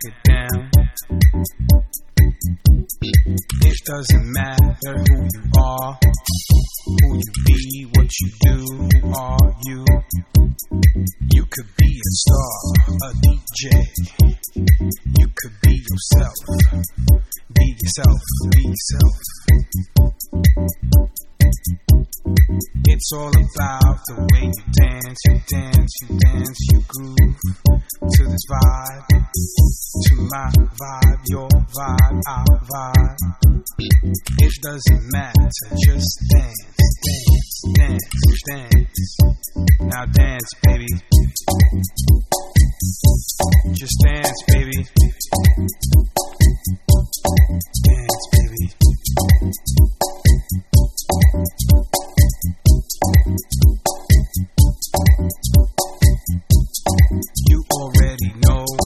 it down. It doesn't matter who you are, who you be, what you do, who are you? You could be a star, a DJ. You could be yourself. Be yourself, be yourself. It's all about the way you dance, you dance, you dance, you groove to this vibe, to my vibe, your vibe, our vibe. It doesn't matter, just dance, dance, dance, dance. Now dance, baby. Just dance, baby.